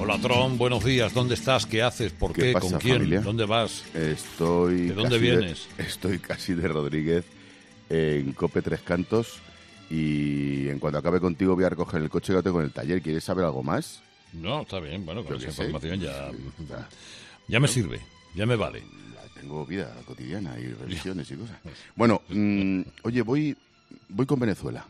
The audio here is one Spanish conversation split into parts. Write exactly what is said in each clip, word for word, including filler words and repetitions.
Hola, Tron, buenos días. ¿Dónde estás? ¿Qué haces? ¿Por qué? ¿Qué pasa, ¿Con quién? familia? ¿Dónde vas? Estoy ¿De dónde casi vienes? De, estoy casi de Rodríguez en Cope Tres Cantos y en cuanto acabe contigo voy a recoger el coche que lo tengo en el taller. ¿Quieres saber algo más? No, está bien. Bueno, con Yo esa qué sé. información ya, Sí, ya. ya me sirve, ya me vale. Tengo vida cotidiana y revisiones y cosas. Bueno, mmm, oye, voy, voy con Venezuela.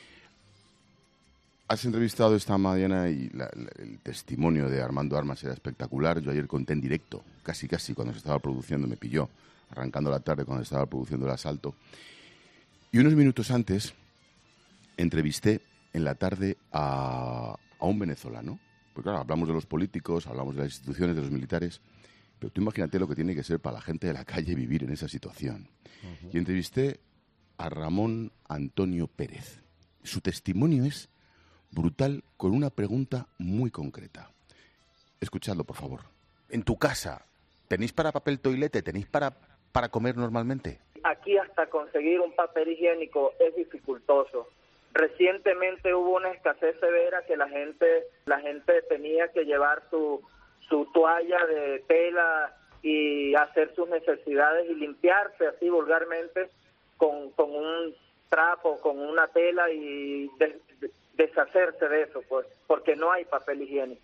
Has entrevistado esta mañana y la, la, el testimonio de Armando Armas era espectacular. Yo ayer conté en directo, casi casi, cuando se estaba produciendo, me pilló, arrancando la tarde cuando se estaba produciendo el asalto. Y unos minutos antes entrevisté en la tarde a, a un venezolano. Porque claro, hablamos de los políticos, hablamos de las instituciones, de los militares, pero tú imagínate lo que tiene que ser para la gente de la calle vivir en esa situación. Uh-huh. Y entrevisté a Ramón Antonio Pérez. Su testimonio es brutal, con una pregunta muy concreta. Escuchadlo, por favor. En tu casa, ¿tenéis para papel toilete? ¿Tenéis para, para comer normalmente? Aquí hasta conseguir un papel higiénico es dificultoso. Recientemente hubo una escasez severa que la gente la gente tenía que llevar su, su toalla de tela y hacer sus necesidades y limpiarse así vulgarmente con, con un trapo, con una tela y de, de, deshacerse de eso, pues, porque no hay papel higiénico.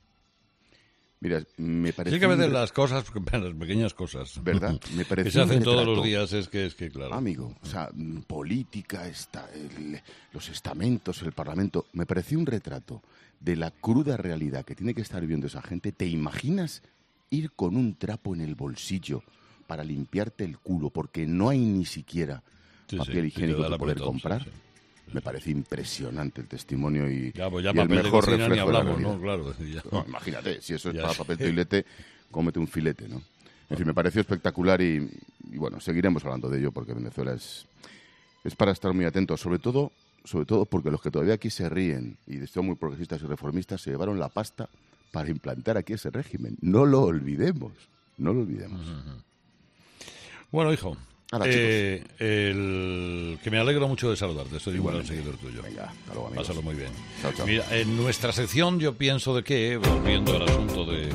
Mira, me parece... Sí que a veces las cosas, las pequeñas cosas, ¿verdad? Me que se hacen todos los días, es que, es que claro. Amigo, o sea, política, esta, el, los estamentos, el Parlamento, me pareció un retrato de la cruda realidad que tiene que estar viviendo esa gente. ¿Te imaginas ir con un trapo en el bolsillo para limpiarte el culo porque no hay ni siquiera sí, papel sí, higiénico para poder apretón, comprar? Sí, sí. Me parece impresionante el testimonio y, ya, pues ya y el mejor de reflejo ni hablamos, de la ¿no? Claro, ya. No, imagínate, si eso es ya para sé. papel toilete, cómete un filete, ¿no? En fin, me pareció espectacular y, y bueno, seguiremos hablando de ello porque Venezuela es, es para estar muy atentos, sobre todo, sobre todo porque los que todavía aquí se ríen y son muy progresistas y reformistas se llevaron la pasta para implantar aquí ese régimen. No lo olvidemos, no lo olvidemos. Uh-huh. Bueno, hijo. Ahora, eh, el que me alegro mucho de saludarte, soy un gran Igualmente. seguidor tuyo. Venga, hasta luego, amigos. Pásalo muy bien. Chao, chao. Mira, en nuestra sección yo pienso de que, volviendo al asunto de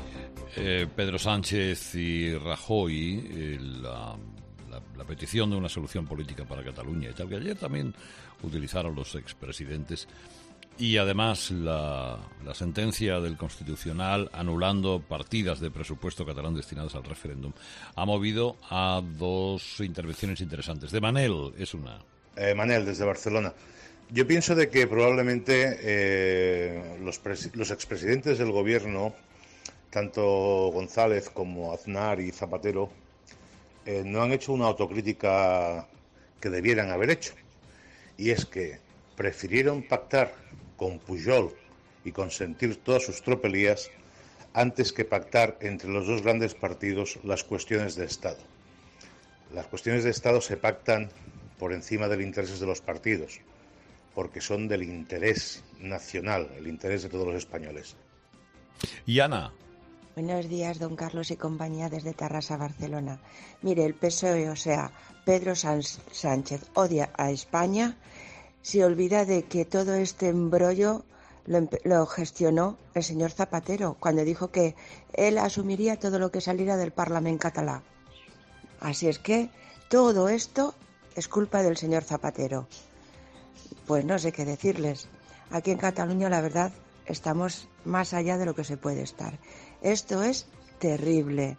eh, Pedro Sánchez y Rajoy, eh, la, la, la petición de una solución política para Cataluña y tal, que ayer también utilizaron los expresidentes, y además la, la sentencia del Constitucional anulando partidas de presupuesto catalán destinadas al referéndum ha movido a dos intervenciones interesantes. De Manel es una. Eh, Manel, desde Barcelona. Yo pienso de que probablemente eh, los, pres- los expresidentes del gobierno, tanto González como Aznar y Zapatero, eh, no han hecho una autocrítica que debieran haber hecho. Y es que prefirieron pactar con Pujol y consentir todas sus tropelías antes que pactar entre los dos grandes partidos las cuestiones de Estado. Las cuestiones de Estado se pactan por encima de los intereses de los partidos, porque son del interés nacional, el interés de todos los españoles. Y Ana. Buenos días, don Carlos y compañía, desde Tarrasa, Barcelona. Mire, el P S O E, o sea, Pedro Sánchez, odia a España. Se olvida de que todo este embrollo lo, lo gestionó el señor Zapatero cuando dijo que él asumiría todo lo que saliera del Parlament catalán. Así es que todo esto es culpa del señor Zapatero. Pues no sé qué decirles. Aquí en Cataluña, la verdad, estamos más allá de lo que se puede estar. Esto es terrible.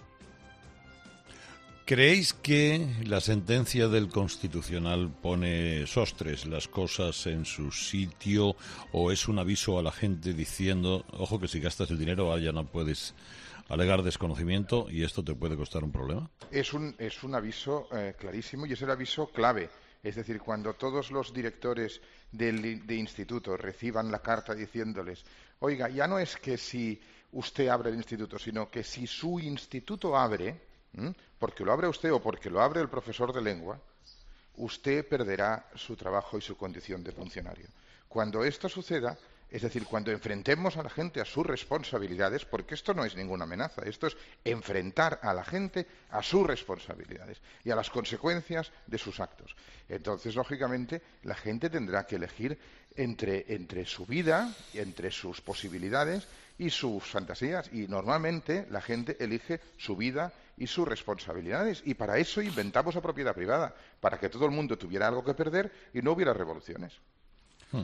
¿Creéis que la sentencia del Constitucional pone sostres las cosas en su sitio o es un aviso a la gente diciendo, ojo que si gastas el dinero ahora ya no puedes alegar desconocimiento y esto te puede costar un problema? Es un, es un aviso eh, clarísimo y es el aviso clave. Es decir, cuando todos los directores del, de instituto reciban la carta diciéndoles, oiga, ya no es que si usted abre el instituto, sino que si su instituto abre, ¿Mm? porque lo abre usted o porque lo abre el profesor de lengua, usted perderá su trabajo y su condición de funcionario. Cuando esto suceda, es decir, cuando enfrentemos a la gente a sus responsabilidades, porque esto no es ninguna amenaza, esto es enfrentar a la gente a sus responsabilidades y a las consecuencias de sus actos. Entonces, lógicamente, la gente tendrá que elegir entre, entre su vida, entre sus posibilidades y sus fantasías. Y normalmente la gente elige su vida y sus responsabilidades. Y para eso inventamos la propiedad privada, para que todo el mundo tuviera algo que perder y no hubiera revoluciones. Hmm.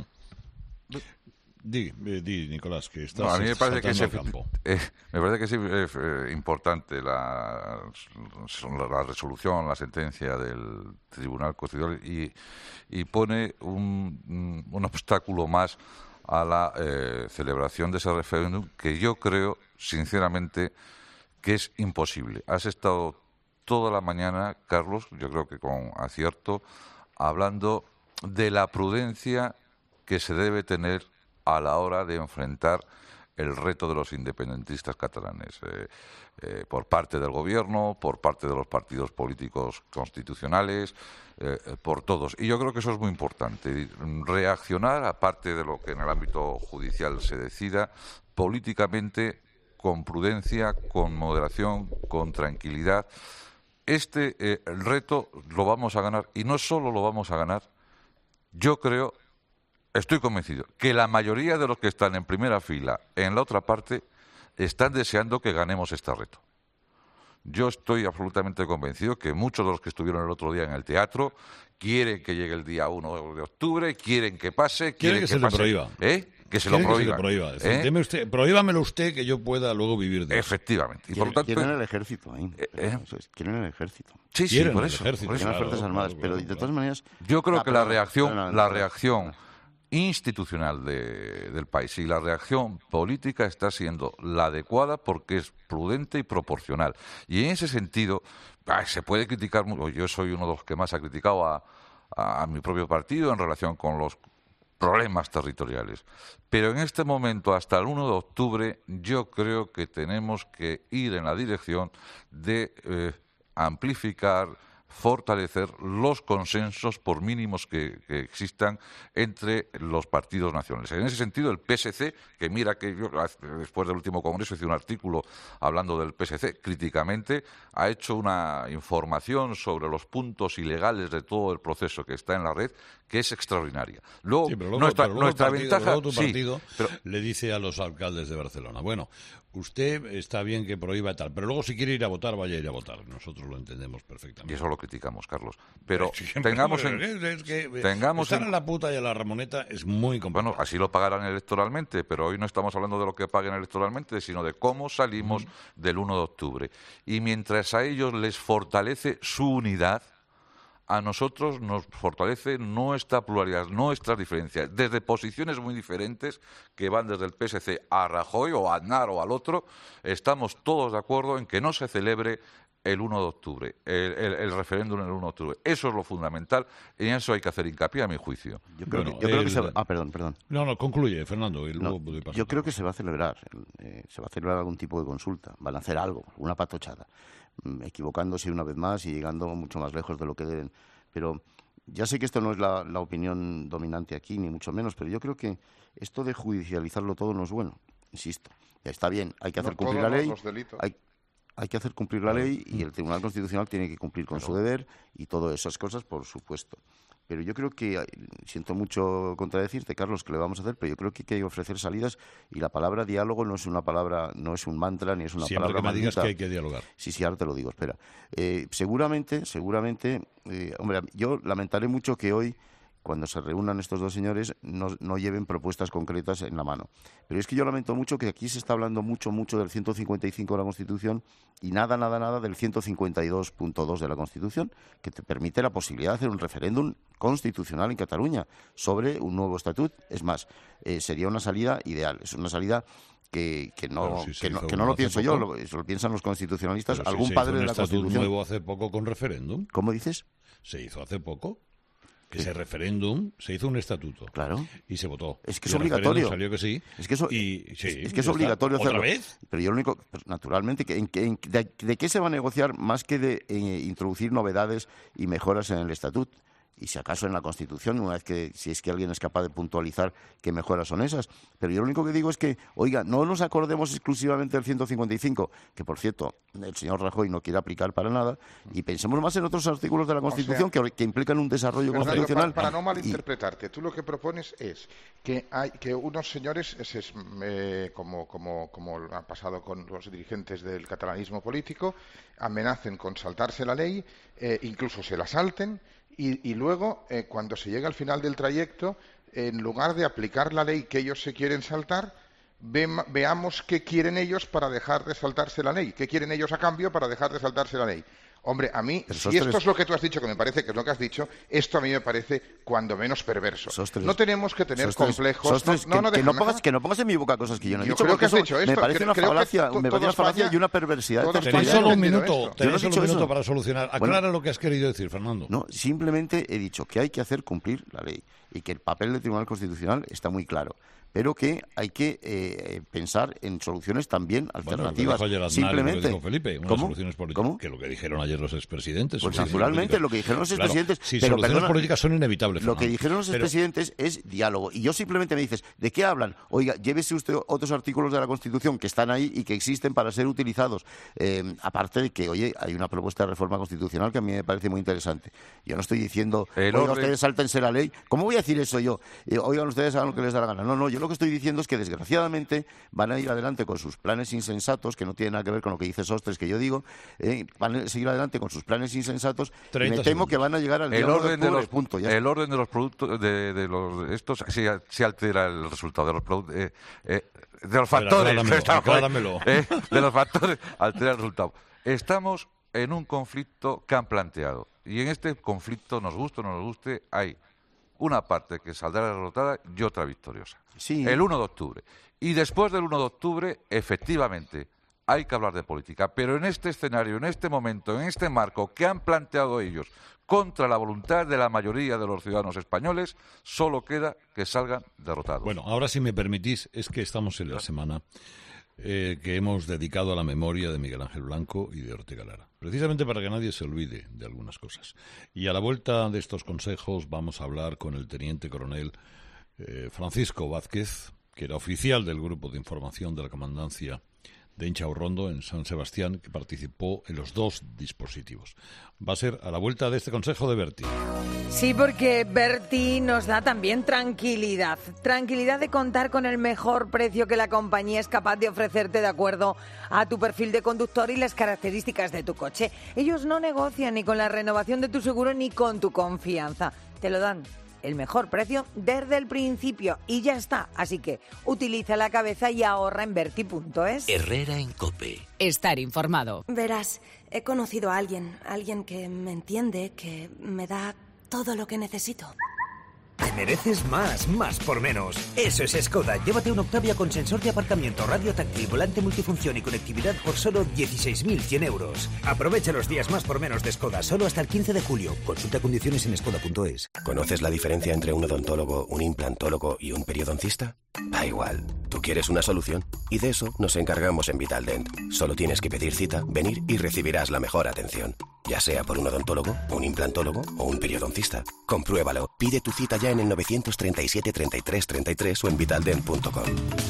Di, di, Nicolás, que estás no, a mí me parece que es, campo. Eh, me parece que es eh, importante la, la resolución, la sentencia del Tribunal Constitucional y, y pone un, un obstáculo más a la eh, celebración de ese referéndum que yo creo, sinceramente, que es imposible. Has estado toda la mañana, Carlos, yo creo que con acierto, hablando de la prudencia que se debe tener a la hora de enfrentar el reto de los independentistas catalanes, eh, eh, por parte del gobierno, por parte de los partidos políticos constitucionales, eh, por todos. Y yo creo que eso es muy importante, reaccionar, aparte de lo que en el ámbito judicial se decida, políticamente, con prudencia, con moderación, con tranquilidad. Este eh, el reto lo vamos a ganar, y no solo lo vamos a ganar, yo creo, estoy convencido, que la mayoría de los que están en primera fila en la otra parte están deseando que ganemos este reto. Yo estoy absolutamente convencido que muchos de los que estuvieron el otro día en el teatro quieren que llegue el día uno de octubre, quieren que pase, quieren que, que se pase. le prohíba. ¿Eh? Que se lo prohíba. Que se le prohíba. Es decir, ¿Eh? deme usted, prohíbamelo usted que yo pueda luego vivir de eso. Efectivamente. Y por lo tanto, quieren el ejército ahí. Eh, eh. Quieren el ejército. Sí, sí, Quieren por el eso. ejército, por eso. Quieren las claro, Fuerzas Armadas, claro, pero claro, de todas claro. maneras... Yo creo Ah, que la perdona, reacción, perdona, la perdona. reacción institucional de, del país y la reacción política está siendo la adecuada porque es prudente y proporcional. Y en ese sentido, ay, se puede criticar mucho. Yo soy uno de los que más ha criticado a, a, a mi propio partido en relación con los problemas territoriales. Pero en este momento, hasta el uno de octubre, yo creo que tenemos que ir en la dirección de eh, amplificar, fortalecer los consensos, por mínimos que, que existan, entre los partidos nacionales. En ese sentido, el P S C, que mira que yo después del último congreso hice un artículo hablando del P S C críticamente, ha hecho una información sobre los puntos ilegales de todo el proceso que está en la red, que es extraordinaria. Luego, Sí, pero luego, nuestra, pero luego nuestra partido, ventaja... luego tu sí, partido pero, le dice a los alcaldes de Barcelona, bueno, usted está bien que prohíba tal, pero luego si quiere ir a votar, vaya a ir a votar. Nosotros lo entendemos perfectamente. y eso lo criticamos, Carlos. Pero Sí, tengamos en... es que tengamos estar en- en la puta y a la Ramoneta es muy complicado. Bueno, así lo pagarán electoralmente, pero hoy no estamos hablando de lo que paguen electoralmente, sino de cómo salimos mm. del uno de octubre. Y mientras a ellos les fortalece su unidad, a nosotros nos fortalece nuestra pluralidad, nuestras diferencias, desde posiciones muy diferentes que van desde el P S C a Rajoy o a Aznar o al otro, estamos todos de acuerdo en que no se celebre el uno de octubre, el, el, el referéndum el uno de octubre. Eso es lo fundamental y en eso hay que hacer hincapié, a mi juicio. Yo creo, Bueno, que, yo creo el- que se va... Ah, perdón, perdón. No, no, concluye, Fernando. Y No, luego doy paso. yo creo que se va a celebrar, eh, se va a celebrar algún tipo de consulta, van a hacer algo, una patochada, mm, equivocándose una vez más y llegando mucho más lejos de lo que deben. Pero ya sé que esto no es la, la opinión dominante aquí, ni mucho menos, pero yo creo que esto de judicializarlo todo no es bueno, insisto. Ya está bien, hay que hacer No cumplir todos la ley, los delitos. hay, hay que hacer cumplir la ley y el Tribunal Constitucional tiene que cumplir con su deber y todas esas cosas, por supuesto. Pero yo creo que, siento mucho contradecirte, Carlos, que le vamos a hacer, pero yo creo que hay que ofrecer salidas y la palabra diálogo no es una palabra, no es un mantra ni es una Siempre palabra que me digas maldita. que hay que dialogar. Sí, sí, ahora te lo digo, espera. Eh, seguramente, seguramente, eh, hombre, yo lamentaré mucho que hoy, cuando se reúnan estos dos señores, no, no lleven propuestas concretas en la mano. Pero es que yo lamento mucho que aquí se está hablando mucho, mucho del ciento cincuenta y cinco de la Constitución y nada, nada, nada del ciento cincuenta y dos punto dos de la Constitución, que te permite la posibilidad de hacer un referéndum constitucional en Cataluña sobre un nuevo estatut. Es más, eh, sería una salida ideal, es una salida que, que no, Pero si se que no, hizo que no uno lo hace pienso yo, poco. lo, eso lo piensan los constitucionalistas, Pero si algún se hizo padre un de la estatuto Constitución. nuevo hace poco con referéndum. ¿Cómo dices? Se hizo hace poco. Que ese referéndum se hizo un estatuto. Claro. Y se votó. Es que Y es el referéndum obligatorio. Salió que sí. Es que eso, y, sí, es, es que ya es está. obligatorio hacerlo. ¿Otra vez? Pero yo lo único, pues, naturalmente, que, en, que- en- de, de qué se va a negociar más que de eh, introducir novedades y mejoras en el estatut? y si acaso en la Constitución, una vez que, si es que alguien es capaz de puntualizar qué mejoras son esas. Pero yo lo único que digo es que, oiga, no nos acordemos exclusivamente del ciento cincuenta y cinco, que por cierto, el señor Rajoy no quiere aplicar para nada, y pensemos más en otros artículos de la Constitución, o sea, que, que implican un desarrollo Fernando, constitucional. Para, para no malinterpretarte, y... tú lo que propones es que hay que unos señores, es, es, eh, como, como, como ha pasado con los dirigentes del catalanismo político, amenacen con saltarse la ley, eh, incluso se la salten, y, y luego, eh, cuando se llega al final del trayecto, en lugar de aplicar la ley que ellos se quieren saltar, ve, veamos qué quieren ellos para dejar de saltarse la ley, qué quieren ellos a cambio para dejar de saltarse la ley. Hombre, a mí, si Sostres... esto es lo que tú has dicho, que me parece que es lo que has dicho, esto a mí me parece cuando menos perverso. Sostres... No tenemos que tener Sostres... complejos... Sostres, no, no, no, que, no pongas, que no pongas en mi boca cosas que yo no he yo dicho, creo que has eso dicho esto, me parece creo, una falacia, creo me parece una falacia España, y una perversidad. Tenéis solo un minuto, tenéis no solo un minuto eso. para solucionar. Aclara bueno, lo que has querido decir, Fernando. No, simplemente he dicho que hay que hacer cumplir la ley y que el papel del Tribunal Constitucional está muy claro, pero que hay que eh, pensar en soluciones también alternativas. Bueno, lo simplemente, lo que dijo Felipe, unas ¿cómo? soluciones políticas. ¿Cómo? Que lo que dijeron ayer los expresidentes. Pues naturalmente, lo que dijeron los expresidentes... Claro, sí, pero, soluciones perdona, políticas son inevitables, Lo Fernando, que dijeron los pero... expresidentes es diálogo. Y yo simplemente me dices, ¿de qué hablan? Oiga, llévese usted otros artículos de la Constitución que están ahí y que existen para ser utilizados. Eh, aparte de que, oye, hay una propuesta de reforma constitucional que a mí me parece muy interesante. Yo no estoy diciendo, oiga, orden... ustedes sáltense la ley. ¿Cómo voy a decir eso yo? Eh, oigan, ustedes hagan lo que les da la gana. No, no, yo lo que estoy diciendo es que desgraciadamente van a ir adelante con sus planes insensatos, que no tienen nada que ver con lo que dice Sostres, que yo digo, eh, van a seguir adelante con sus planes insensatos y me temo segundos. que van a llegar al el orden de, de los punto. Ya el está. orden de los productos, de, de los estos, se sí, sí altera el resultado de los productos. Eh, eh, de los factores, acláramelo, acláramelo. Eh, de los factores altera el resultado. Estamos en un conflicto que han planteado y en este conflicto, nos guste o no nos guste, hay una parte que saldrá derrotada y otra victoriosa. Sí. El uno de octubre. Y después del uno de octubre, efectivamente, hay que hablar de política. Pero en este escenario, en este momento, en este marco que han planteado ellos contra la voluntad de la mayoría de los ciudadanos españoles, solo queda que salgan derrotados. Bueno, ahora si me permitís, es que estamos en la semana eh, que hemos dedicado a la memoria de Miguel Ángel Blanco y de Ortega Lara, precisamente para que nadie se olvide de algunas cosas. Y a la vuelta de estos consejos vamos a hablar con el teniente coronel eh, Francisco Vázquez, que era oficial del Grupo de Información de la Comandancia de Inchaurrondo en San Sebastián, que participó en los dos dispositivos. Va a ser a la vuelta de este consejo de Berti. Sí, porque Berti nos da también tranquilidad. Tranquilidad de contar con el mejor precio que la compañía es capaz de ofrecerte de acuerdo a tu perfil de conductor y las características de tu coche. Ellos no negocian ni con la renovación de tu seguro ni con tu confianza. Te lo dan el mejor precio desde el principio y ya está. Así que utiliza la cabeza y ahorra en Berti punto es. Herrera en COPE. Estar informado. Verás, he conocido a alguien, alguien que me entiende, que me da todo lo que necesito. Te mereces más, más por menos. Eso es Skoda. Llévate un Octavia con sensor de aparcamiento, radio táctil, volante multifunción y conectividad por solo dieciséis mil cien euros. Aprovecha los días más por menos de Skoda, solo hasta el quince de julio. Consulta condiciones en skoda punto es. ¿Conoces la diferencia entre un odontólogo, un implantólogo y un periodoncista? Da igual. Tú quieres una solución y de eso nos encargamos en Vitaldent. Solo tienes que pedir cita, venir y recibirás la mejor atención. Ya sea por un odontólogo, un implantólogo o un periodoncista. Compruébalo. Pide tu cita ya en el novecientos treinta y siete, treinta y tres, treinta y tres o en vitaldent punto com.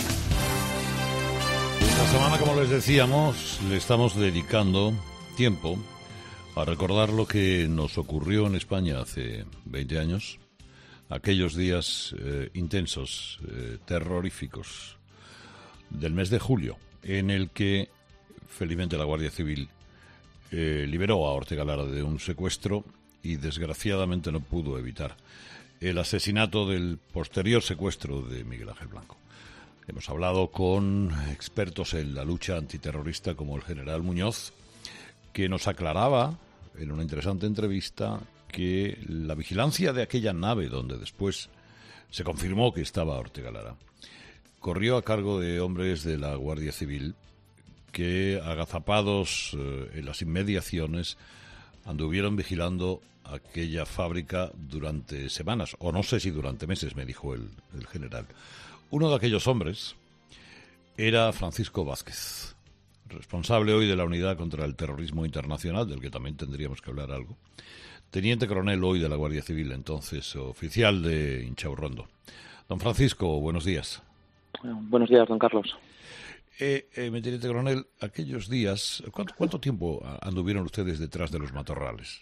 Esta semana, como les decíamos, le estamos dedicando tiempo a recordar lo que nos ocurrió en España hace veinte años, aquellos días eh, intensos, eh, terroríficos del mes de julio, en el que felizmente la Guardia Civil eh, liberó a Ortega Lara de un secuestro y desgraciadamente no pudo evitar el asesinato del posterior secuestro de Miguel Ángel Blanco. Hemos hablado con expertos en la lucha antiterrorista como el general Muñoz, que nos aclaraba en una interesante entrevista que la vigilancia de aquella nave donde después se confirmó que estaba Ortega Lara corrió a cargo de hombres de la Guardia Civil que, agazapados eh, en las inmediaciones, anduvieron vigilando aquella fábrica durante semanas, o no sé si durante meses, me dijo el, el general. Uno de aquellos hombres era Francisco Vázquez, responsable hoy de la Unidad contra el Terrorismo Internacional, del que también tendríamos que hablar algo. Teniente coronel hoy de la Guardia Civil, entonces oficial de Inchaurrondo. Don Francisco, buenos días. Buenos días, don Carlos. Eh, eh, teniente coronel, aquellos días, ¿cuánto, cuánto tiempo anduvieron ustedes detrás de los matorrales?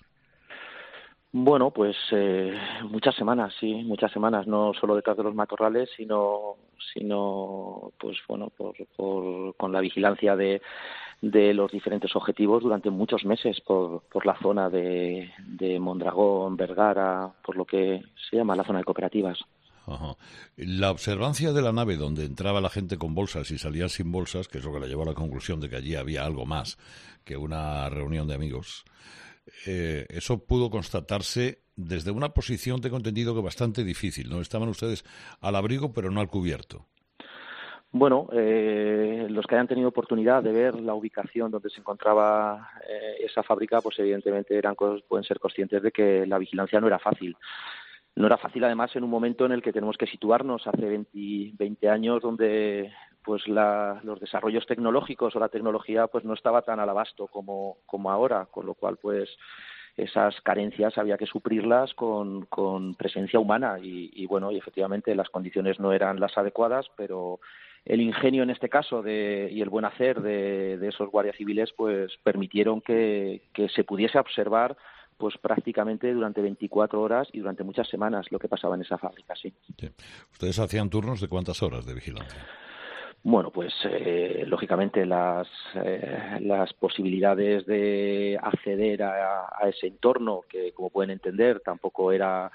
Bueno, pues eh, muchas semanas, sí, muchas semanas, no solo detrás de los matorrales, sino, sino pues bueno, por, por, con la vigilancia de, de los diferentes objetivos durante muchos meses por, por la zona de, de Mondragón, Vergara, por lo que se llama la zona de cooperativas. Ajá. La observancia de la nave donde entraba la gente con bolsas y salía sin bolsas, que es lo que le llevó a la conclusión de que allí había algo más que una reunión de amigos, eh, eso pudo constatarse desde una posición, tengo entendido que bastante difícil, ¿no? Estaban ustedes al abrigo pero no al cubierto. Bueno, eh, los que hayan tenido oportunidad de ver la ubicación donde se encontraba eh, esa fábrica, pues evidentemente eran pueden ser conscientes de que la vigilancia no era fácil. No era fácil, además, en un momento en el que tenemos que situarnos hace veinte, veinte años, donde pues la, los desarrollos tecnológicos o la tecnología pues no estaba tan al abasto como, como ahora, con lo cual pues esas carencias había que suplirlas con, con presencia humana y, y bueno, y efectivamente las condiciones no eran las adecuadas, pero el ingenio en este caso de, y el buen hacer de, de esos guardias civiles pues permitieron que, que se pudiese observar pues prácticamente durante veinticuatro horas y durante muchas semanas lo que pasaba en esa fábrica, sí. Sí. ¿Ustedes hacían turnos de cuántas horas de vigilancia? Bueno, pues eh, lógicamente las eh, las posibilidades de acceder a, a ese entorno, que como pueden entender tampoco era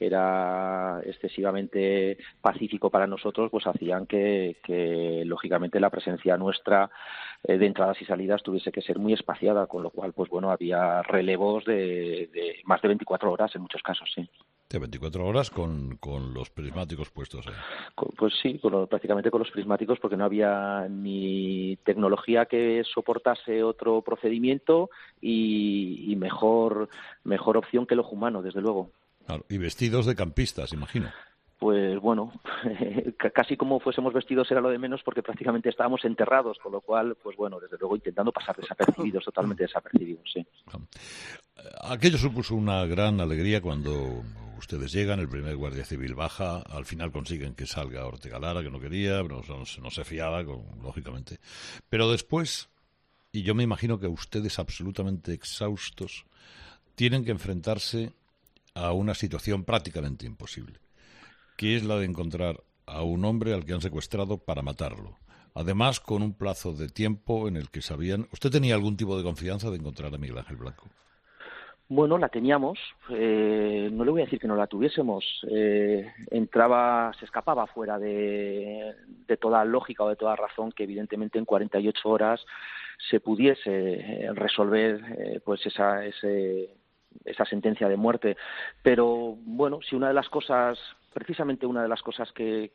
era excesivamente pacífico para nosotros, pues hacían que, que lógicamente la presencia nuestra eh, de entradas y salidas tuviese que ser muy espaciada, con lo cual pues bueno, había relevos de, de más de veinticuatro horas en muchos casos, sí. De veinticuatro horas con, con los prismáticos puestos ahí. Pues sí, con lo, prácticamente con los prismáticos, porque no había ni tecnología que soportase otro procedimiento y, y mejor mejor opción que el ojo humano, desde luego. Claro, y vestidos de campistas, imagino. Pues bueno, casi como fuésemos vestidos era lo de menos, porque prácticamente estábamos enterrados, con lo cual, pues bueno, desde luego intentando pasar desapercibidos, totalmente desapercibidos, sí. Aquello supuso una gran alegría cuando ustedes llegan, el primer guardia civil baja, al final consiguen que salga Ortega Lara, que no quería, no, no, no se fiaba, con, lógicamente. Pero después, y yo me imagino que ustedes absolutamente exhaustos, tienen que enfrentarse a una situación prácticamente imposible, que es la de encontrar a un hombre al que han secuestrado para matarlo. Además, con un plazo de tiempo en el que sabían... ¿Usted tenía algún tipo de confianza de encontrar a Miguel Ángel Blanco? Bueno, la teníamos. Eh, no le voy a decir que no la tuviésemos. Eh, entraba, se escapaba fuera de, de toda lógica o de toda razón que evidentemente en cuarenta y ocho horas se pudiese resolver eh, pues esa, ese, esa sentencia de muerte. Pero bueno, si una de las cosas... Precisamente una de las cosas que,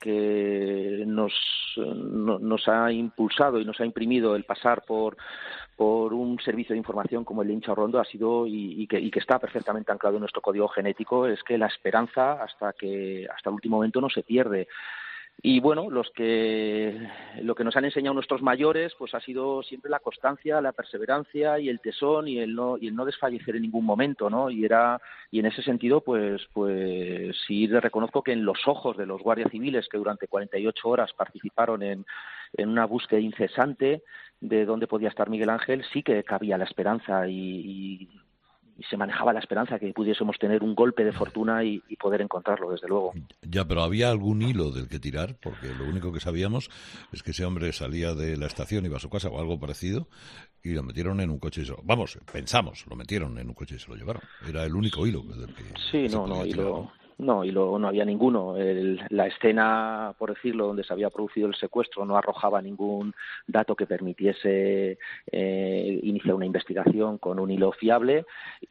que nos, no, nos ha impulsado y nos ha imprimido el pasar por, por un servicio de información como el de Inchaurrondo ha sido, y, y, que, y que está perfectamente anclado en nuestro código genético, es que la esperanza hasta que hasta el último momento no se pierde. Y bueno, los que lo que nos han enseñado nuestros mayores pues ha sido siempre la constancia, la perseverancia y el tesón y el no y el no desfallecer en ningún momento, ¿no? Y era y en ese sentido pues pues sí reconozco que en los ojos de los guardias civiles que durante cuarenta y ocho horas participaron en en una búsqueda incesante de dónde podía estar Miguel Ángel, sí que cabía la esperanza y, y y se manejaba la esperanza que pudiésemos tener un golpe de fortuna y, y poder encontrarlo, desde luego. Ya, pero ¿había algún hilo del que tirar? Porque lo único que sabíamos es que ese hombre salía de la estación, iba a su casa o algo parecido, y lo metieron en un coche y se lo... Vamos, pensamos, lo metieron en un coche y se lo llevaron. Era el único hilo del que sí, no, no, y lo... No, y lo, no había ninguno. El, la escena, por decirlo, donde se había producido el secuestro no arrojaba ningún dato que permitiese eh, iniciar una investigación con un hilo fiable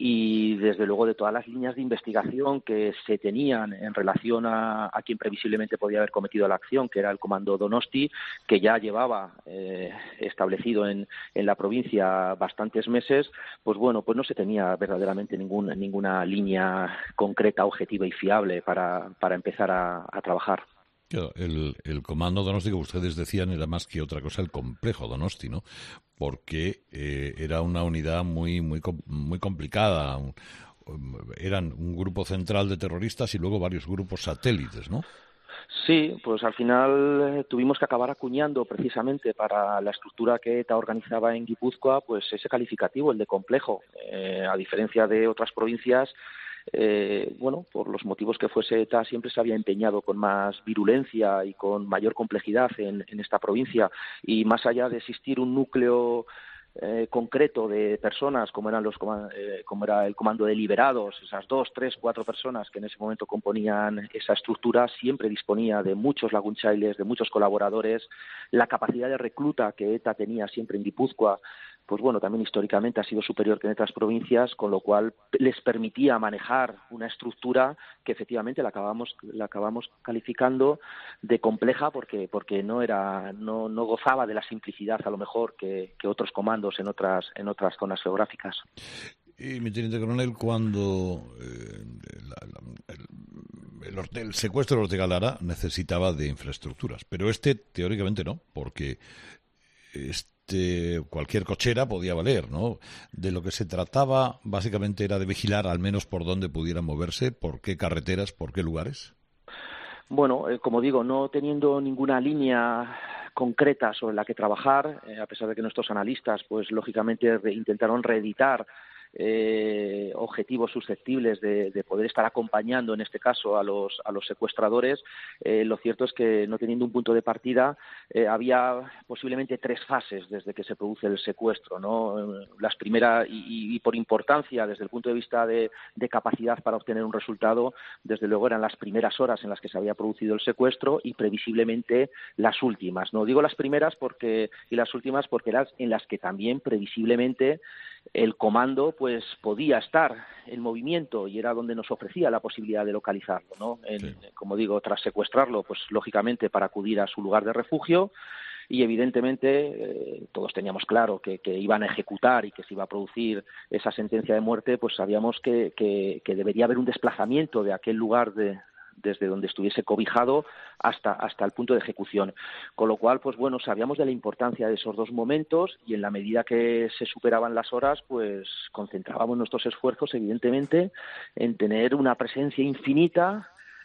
y, desde luego, de todas las líneas de investigación que se tenían en relación a, a quien previsiblemente podía haber cometido la acción, que era el comando Donosti, que ya llevaba eh, establecido en, en la provincia bastantes meses, pues bueno, pues no se tenía verdaderamente ningún, ninguna línea concreta, objetiva y fiable para, para empezar a, a trabajar. Claro, el, el comando Donosti, como ustedes decían, era más que otra cosa el complejo Donosti, ¿no? Porque eh, era una unidad muy muy muy complicada. Un, eran un grupo central de terroristas y luego varios grupos satélites, ¿no? Sí, pues al final eh, tuvimos que acabar acuñando precisamente para la estructura que ETA organizaba en Guipúzcoa, pues ese calificativo, el de complejo. Eh, a diferencia de otras provincias, eh, bueno, por los motivos que fuese ETA, siempre se había empeñado con más virulencia y con mayor complejidad en, en esta provincia. Y más allá de existir un núcleo Eh, concreto de personas como eran los eh, como era el comando de liberados, esas dos, tres, cuatro personas que en ese momento componían esa estructura, siempre disponía de muchos lagunchailes, de muchos colaboradores. La capacidad de recluta que ETA tenía siempre en Guipúzcoa, pues bueno, también históricamente ha sido superior que en otras provincias, con lo cual les permitía manejar una estructura que efectivamente la acabamos la acabamos calificando de compleja porque porque no era no no gozaba de la simplicidad a lo mejor que, que otros comandos en otras en otras zonas geográficas. Y mi teniente coronel, cuando eh, la, la, el, el, el secuestro de Ortega Lara necesitaba de infraestructuras, pero este teóricamente no, porque este cualquier cochera podía valer, ¿no? De lo que se trataba básicamente era de vigilar al menos por dónde pudieran moverse, por qué carreteras, por qué lugares. Bueno, eh, como digo, no teniendo ninguna línea concreta sobre la que trabajar, eh, a pesar de que nuestros analistas, pues lógicamente re- intentaron reeditar eh, objetivos susceptibles de, de poder estar acompañando, en este caso, a los a los secuestradores. Eh, lo cierto es que, no teniendo un punto de partida, eh, había posiblemente tres fases desde que se produce el secuestro, ¿no? Las primeras, y, y por importancia, desde el punto de vista de, de capacidad para obtener un resultado, desde luego eran las primeras horas en las que se había producido el secuestro y previsiblemente las últimas. No digo las primeras porque y las últimas porque eran en las que también previsiblemente el comando pues podía estar en movimiento y era donde nos ofrecía la posibilidad de localizarlo, ¿no? En, sí. Como digo, tras secuestrarlo, pues lógicamente para acudir a su lugar de refugio y evidentemente eh, todos teníamos claro que, que iban a ejecutar y que se iba a producir esa sentencia de muerte, pues sabíamos que, que, que debería haber un desplazamiento de aquel lugar de desde donde estuviese cobijado hasta hasta el punto de ejecución. Con lo cual, pues bueno, sabíamos de la importancia de esos dos momentos y en la medida que se superaban las horas, pues concentrábamos nuestros esfuerzos, evidentemente, en tener una presencia infinita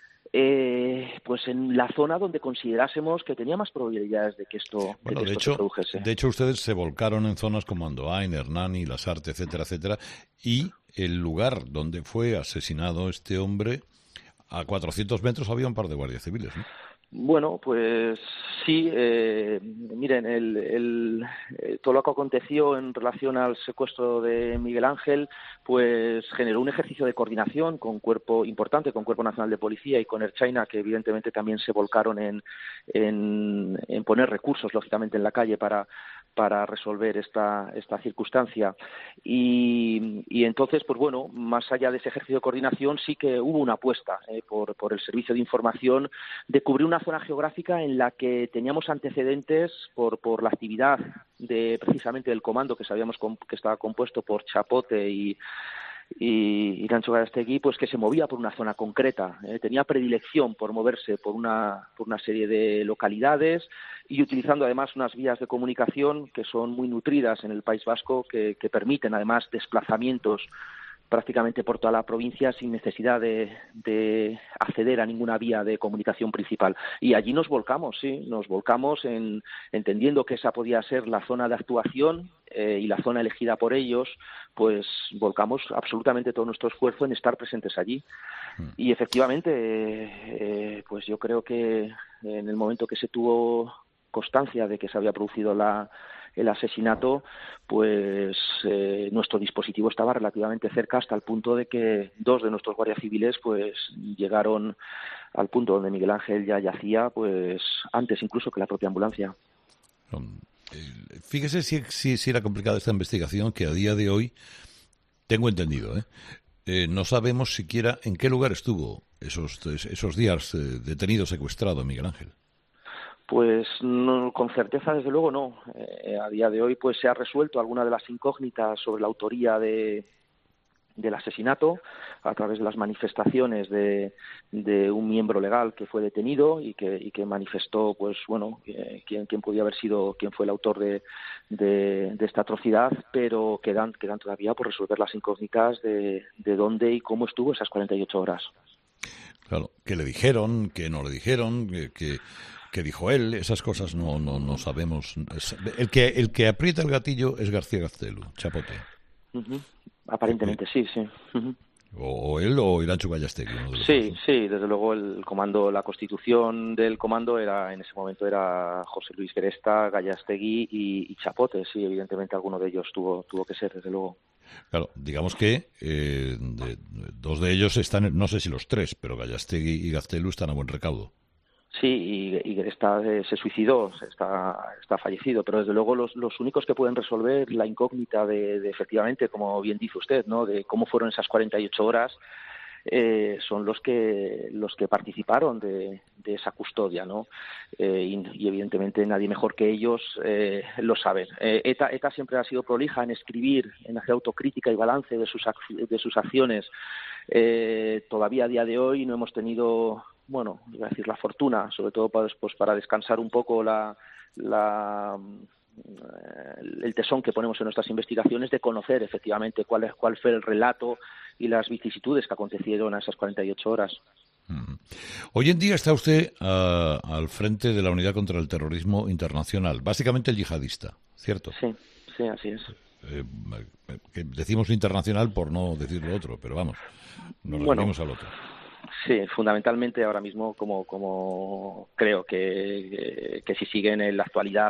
eh, pues en la zona donde considerásemos que tenía más probabilidades de que esto, bueno, de que de esto hecho, se produjese. De hecho, ustedes se volcaron en zonas como Andoain, Hernani, Lasarte, etcétera, etcétera, y el lugar donde fue asesinado este hombre, a cuatrocientos metros había un par de guardias civiles, ¿no? Bueno, pues sí, eh, miren, el, el, el, todo lo que aconteció en relación al secuestro de Miguel Ángel, pues generó un ejercicio de coordinación con cuerpo importante, con Cuerpo Nacional de Policía y con Ertzaina, que evidentemente también se volcaron en, en, en poner recursos, lógicamente, en la calle para para resolver esta esta circunstancia. Y, y entonces, pues bueno, más allá de ese ejercicio de coordinación, sí que hubo una apuesta eh, por, por el Servicio de Información de cubrir una zona geográfica en la que teníamos antecedentes por, por la actividad de precisamente del comando que sabíamos com- que estaba compuesto por Chapote y y, y Gancho Garastegui, pues que se movía por una zona concreta, ¿eh? Tenía predilección por moverse por una, por una serie de localidades y utilizando además unas vías de comunicación que son muy nutridas en el País Vasco, que, que permiten además desplazamientos prácticamente por toda la provincia sin necesidad de, de acceder a ninguna vía de comunicación principal. Y allí nos volcamos, sí, nos volcamos en, entendiendo que esa podía ser la zona de actuación eh, y la zona elegida por ellos, pues volcamos absolutamente todo nuestro esfuerzo en estar presentes allí. Y efectivamente, eh, pues yo creo que en el momento que se tuvo constancia de que se había producido la el asesinato, pues eh, nuestro dispositivo estaba relativamente cerca hasta el punto de que dos de nuestros guardias civiles pues llegaron al punto donde Miguel Ángel ya yacía, pues antes incluso que la propia ambulancia. Fíjese si, si, si era complicada esta investigación, que a día de hoy, tengo entendido, ¿eh? Eh, no sabemos siquiera en qué lugar estuvo esos, esos días eh, detenido, secuestrado Miguel Ángel. Pues no, con certeza, desde luego, no. Eh, a día de hoy, pues se ha resuelto alguna de las incógnitas sobre la autoría de, del asesinato a través de las manifestaciones de, de un miembro legal que fue detenido y que, y que manifestó, pues bueno, eh, quién, quién podía haber sido, quién fue el autor de, de, de esta atrocidad, pero quedan, quedan todavía por resolver las incógnitas de, de dónde y cómo estuvo esas cuarenta y ocho horas. Claro, ¿qué le dijeron? ¿Qué no le dijeron? ¿Qué, qué, qué dijo él? Esas cosas no, no, no sabemos. El que, el que aprieta el gatillo es García Gaztelu, Chapote. Uh-huh. Aparentemente sí, sí. Uh-huh. O, o él o Iratxu Gallastegui. ¿No? De sí, sí, desde luego el comando, la constitución del comando era en ese momento era José Luis Geresta, Gallastegui y, y Chapote. Sí, evidentemente alguno de ellos tuvo, tuvo que ser, desde luego. Claro, digamos que eh, de, dos de ellos están, no sé si los tres, pero Gallastegui y Gaztelu están a buen recaudo. Sí, y, y Geresta eh, se suicidó, está, está fallecido, pero desde luego los, los únicos que pueden resolver la incógnita de, de efectivamente, como bien dice usted, ¿no?, de cómo fueron esas cuarenta y ocho horas, eh, son los que los que participaron de, de esa custodia, ¿no? Eh, y, y evidentemente nadie mejor que ellos eh, lo sabe. Eh, ETA, ETA siempre ha sido prolija en escribir, en hacer autocrítica y balance de sus de sus acciones. Eh, todavía a día de hoy no hemos tenido, bueno, iba a decir la fortuna, sobre todo para, pues, para descansar un poco la, la el tesón que ponemos en nuestras investigaciones de conocer efectivamente cuál es cuál fue el relato y las vicisitudes que acontecieron a esas cuarenta y ocho horas. Mm. Hoy en día está usted uh, al frente de la Unidad contra el Terrorismo Internacional, básicamente el yihadista, ¿cierto? Sí, sí, así es. Eh, que decimos internacional por no decir lo otro, pero vamos, nos bueno, referimos al otro. Sí, fundamentalmente ahora mismo, como, como creo que, que, que si siguen en la actualidad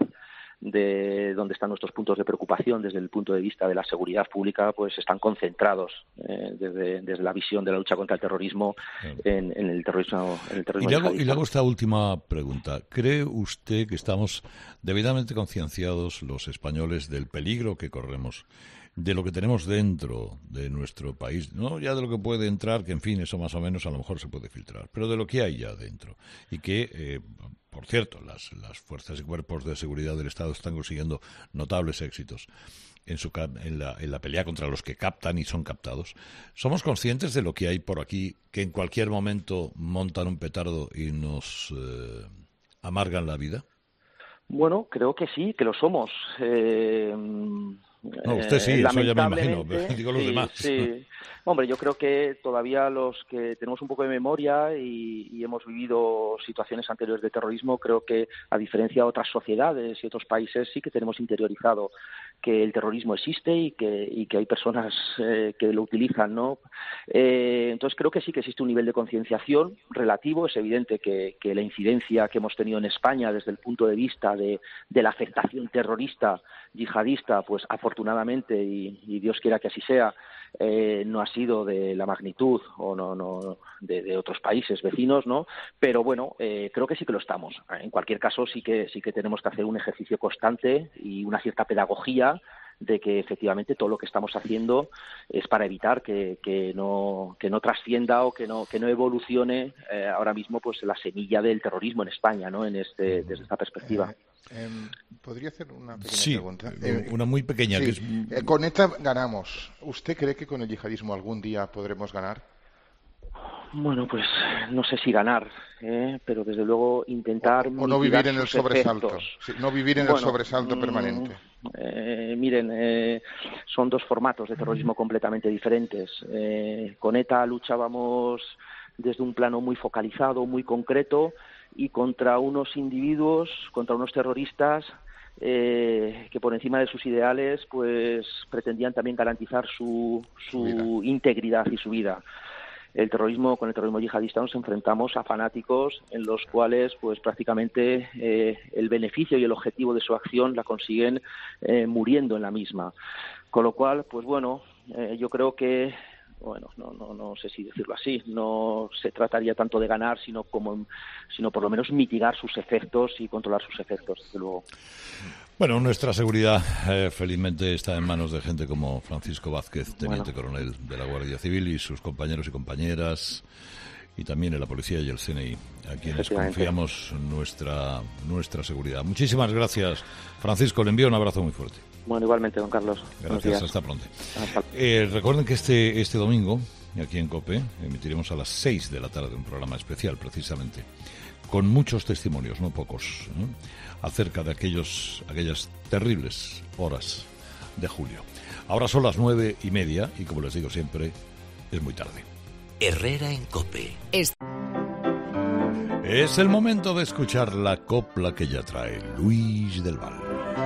de donde están nuestros puntos de preocupación desde el punto de vista de la seguridad pública, pues están concentrados eh, desde, desde la visión de la lucha contra el terrorismo en, en el terrorismo, en el terrorismo y, le hago, y le hago esta última pregunta. ¿Cree usted que estamos debidamente concienciados los españoles del peligro que corremos, de lo que tenemos dentro de nuestro país, no ya de lo que puede entrar, que en fin, eso más o menos a lo mejor se puede filtrar, pero de lo que hay ya dentro? Y que, eh, por cierto, las, las fuerzas y cuerpos de seguridad del Estado están consiguiendo notables éxitos en, su, en, la, en la pelea contra los que captan y son captados. ¿Somos conscientes de lo que hay por aquí, que en cualquier momento montan un petardo y nos eh, amargan la vida? Bueno, creo que sí, que lo somos. Eh... No, usted sí, eso ya me imagino, pero digo los sí, demás. Sí. Hombre, yo creo que todavía los que tenemos un poco de memoria y, y hemos vivido situaciones anteriores de terrorismo, creo que a diferencia de otras sociedades y otros países sí que tenemos interiorizado que el terrorismo existe y que, y que hay personas eh, que lo utilizan, ¿no? Eh, entonces creo que sí que existe un nivel de concienciación relativo. Es evidente que, que la incidencia que hemos tenido en España desde el punto de vista de, de la afectación terrorista, yihadista, pues afortunadamente, y, y Dios quiera que así sea, eh, no ha sido de la magnitud o no, no de, de otros países vecinos, ¿no? Pero bueno, eh, creo que sí que lo estamos. En cualquier caso, sí que sí que tenemos que hacer un ejercicio constante y una cierta pedagogía de que efectivamente todo lo que estamos haciendo es para evitar que, que no que no trascienda o que no que no evolucione eh, ahora mismo pues la semilla del terrorismo en España, ¿no? En este desde esta perspectiva. Eh, eh, ¿Podría hacer una pequeña sí, pregunta? Eh, una muy pequeña. Sí. Que es... eh, con ETA ganamos. ¿Usted cree que con el yihadismo algún día podremos ganar? Bueno, pues no sé si ganar, ¿eh? Pero desde luego intentar o, o no vivir en el sobresalto, sí, no vivir en bueno, el sobresalto permanente. Eh, miren, eh, son dos formatos de terrorismo completamente diferentes. Eh, con ETA luchábamos desde un plano muy focalizado, muy concreto, y contra unos individuos, contra unos terroristas eh, que por encima de sus ideales, pues pretendían también garantizar su, su, su integridad y su vida. El terrorismo, con el terrorismo yihadista nos enfrentamos a fanáticos en los cuales pues prácticamente eh, el beneficio y el objetivo de su acción la consiguen eh, muriendo en la misma. Con lo cual, pues bueno, eh, yo creo que, bueno, no, no, no sé si decirlo así, no se trataría tanto de ganar, sino como, sino por lo menos mitigar sus efectos y controlar sus efectos, desde luego. Bueno, nuestra seguridad eh, felizmente está en manos de gente como Francisco Vázquez, teniente bueno. coronel de la Guardia Civil, y sus compañeros y compañeras y también en la policía y el C N I, a quienes confiamos nuestra, nuestra seguridad. Muchísimas gracias, Francisco. Le envío un abrazo muy fuerte. Bueno, igualmente, don Carlos. Gracias, hasta pronto. Hasta... Eh, recuerden que este, este domingo, aquí en COPE, emitiremos a las seis de la tarde un programa especial, precisamente, con muchos testimonios, no pocos, ¿eh? acerca de aquellos, aquellas terribles horas de julio. Ahora son las nueve y media y, como les digo siempre, es muy tarde. Herrera en COPE. Es... es el momento de escuchar la copla que ya trae Luis del Val.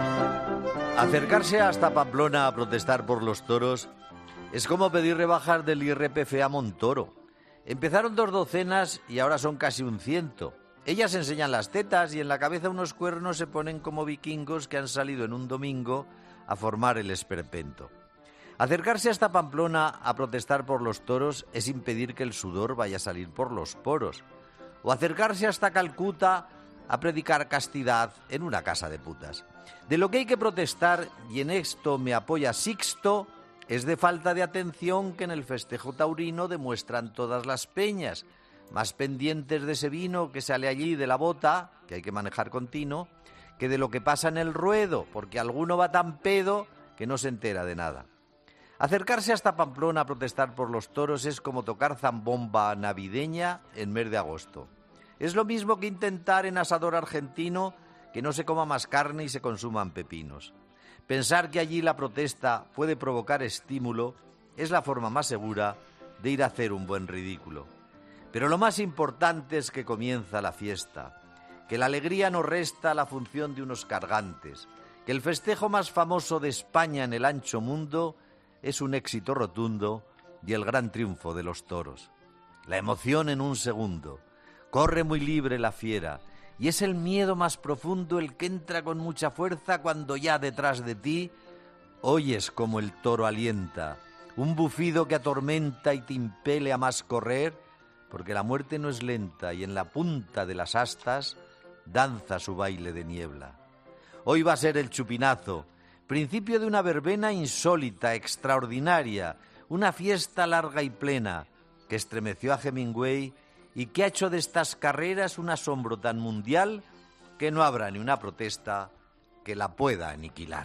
Acercarse hasta Pamplona a protestar por los toros es como pedir rebajas del I R P F a Montoro. Empezaron dos docenas y ahora son casi un ciento. Ellas enseñan las tetas y en la cabeza unos cuernos se ponen como vikingos que han salido en un domingo a formar el esperpento. Acercarse hasta Pamplona a protestar por los toros es impedir que el sudor vaya a salir por los poros. O acercarse hasta Calcuta a predicar castidad en una casa de putas. De lo que hay que protestar, y en esto me apoya Sixto, es de falta de atención que en el festejo taurino demuestran todas las peñas, más pendientes de ese vino que sale allí de la bota, que hay que manejar continuo, que de lo que pasa en el ruedo, porque alguno va tan pedo que no se entera de nada. Acercarse hasta Pamplona a protestar por los toros es como tocar zambomba navideña en mes de agosto. Es lo mismo que intentar en asador argentino que no se coma más carne y se consuman pepinos. Pensar que allí la protesta puede provocar estímulo es la forma más segura de ir a hacer un buen ridículo. Pero lo más importante es que comienza la fiesta, que la alegría no resta la función de unos cargantes, que el festejo más famoso de España en el ancho mundo es un éxito rotundo y el gran triunfo de los toros. La emoción en un segundo, corre muy libre la fiera, y es el miedo más profundo el que entra con mucha fuerza cuando ya detrás de ti oyes como el toro alienta, un bufido que atormenta y te impele a más correr, porque la muerte no es lenta y en la punta de las astas danza su baile de niebla. Hoy va a ser el chupinazo, principio de una verbena insólita, extraordinaria, una fiesta larga y plena que estremeció a Hemingway y que ha hecho de estas carreras un asombro tan mundial que no habrá ni una protesta que la pueda aniquilar.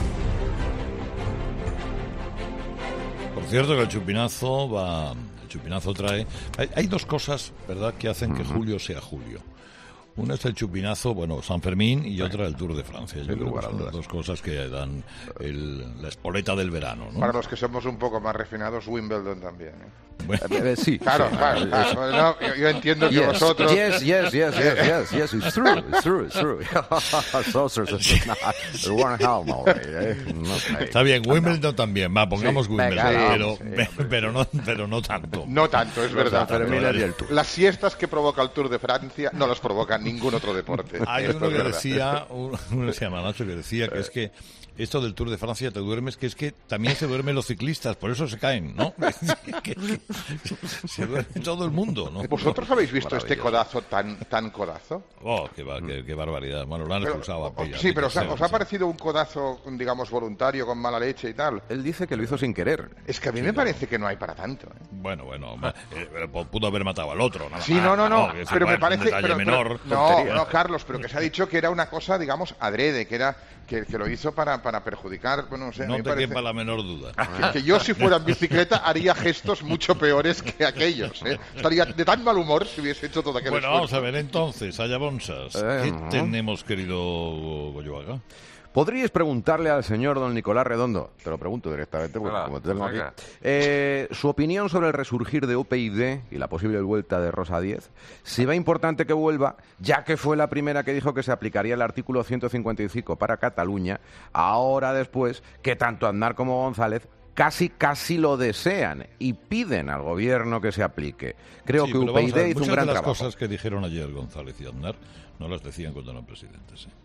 Por cierto que el chupinazo va, el chupinazo trae, hay, hay dos cosas, ¿verdad?, que hacen que julio sea julio. Una es el chupinazo, bueno, San Fermín, y otra el Tour de Francia. Yo creo que son las dos cosas que dan el, la espoleta del verano, ¿no? Para los que somos un poco más refinados, Wimbledon también, ¿eh? Bueno. Eh, sí. Claro, sí. claro, claro. No, yo, yo entiendo que Yes, vosotros... Yes, yes, yes, yes, yes, yes, it's true, it's true, it's true. So, so, so, so, no, one helm already, eh? No, Está bien, Wimbledon también, va, pongamos Sí, Wimbledon, venga, pero, sí, pero, pero, no, pero no tanto. No tanto, es Los verdad. Sanfermines y el Tour. Las siestas que provoca el Tour de Francia no las provoca ningún otro deporte. Hay Esto uno es que verdad. decía, uno, uno se llama Nacho, que decía que es que esto del Tour de Francia te duermes, que es que también se duermen los ciclistas, por eso se caen, ¿no? que, que se duerme todo el mundo, ¿no? ¿Vosotros habéis visto este codazo tan tan codazo? Oh, qué, va, qué, qué barbaridad. Bueno, lo han Pero, expulsado a Pella. sí, pero ¿os ha, os ha parecido un codazo, digamos, voluntario, con mala leche y tal? Él dice que lo hizo sin querer. Es que a mí Sí, me no. parece que no hay para tanto, ¿eh? Bueno, bueno, eh, pero pudo haber matado al otro, nada Sí, más, no, no, no, que es pero me igual, parece... un detalle pero- pero- menor. no, tontería. no, Carlos, pero que se ha dicho que era una cosa, digamos, adrede, que era que, que lo hizo para, para perjudicar, bueno, no sé, a No mí te me parece- quepa la menor duda. Que, que yo, si fuera en bicicleta, haría gestos mucho peores que aquellos, ¿eh? Estaría de tan mal humor si hubiese hecho todo aquel Bueno, esfuerzo. vamos a ver entonces, Aya Bonsas, Eh, ¿qué ujú. tenemos, querido Goyoaga? ¿Podríais preguntarle al señor don Nicolás Redondo, te lo pregunto directamente, porque Hola, como te tengo aquí, venga. eh, su opinión sobre el resurgir de U P YD y la posible vuelta de Rosa Díez? Si va importante que vuelva, ya que fue la primera que dijo que se aplicaría el artículo ciento cincuenta y cinco para Cataluña, ahora después que tanto Aznar como González casi casi lo desean y piden al gobierno que se aplique. Creo Sí, que pero vamos a U P ver, YD hizo un muchas gran de las trabajo. cosas que dijeron ayer González y Aznar no las decían cuando eran presidentes, ¿eh?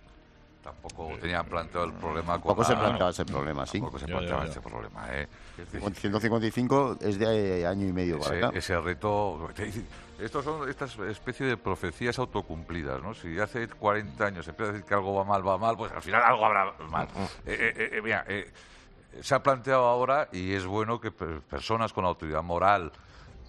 Tampoco tenían planteado el problema. Tampoco con se la- planteaba ese problema, sí. Tampoco se Ya, planteaba ya, ya. ese problema, ¿eh? Es decir, Con ciento cincuenta y cinco es de año y medio para ese, acá. ese reto... Estos son estas especie de profecías autocumplidas, ¿no? Si hace cuarenta años se empieza a decir que algo va mal, va mal, pues al final algo habrá mal. Eh, eh, eh, mira, eh, se ha planteado ahora, y es bueno que per- personas con autoridad moral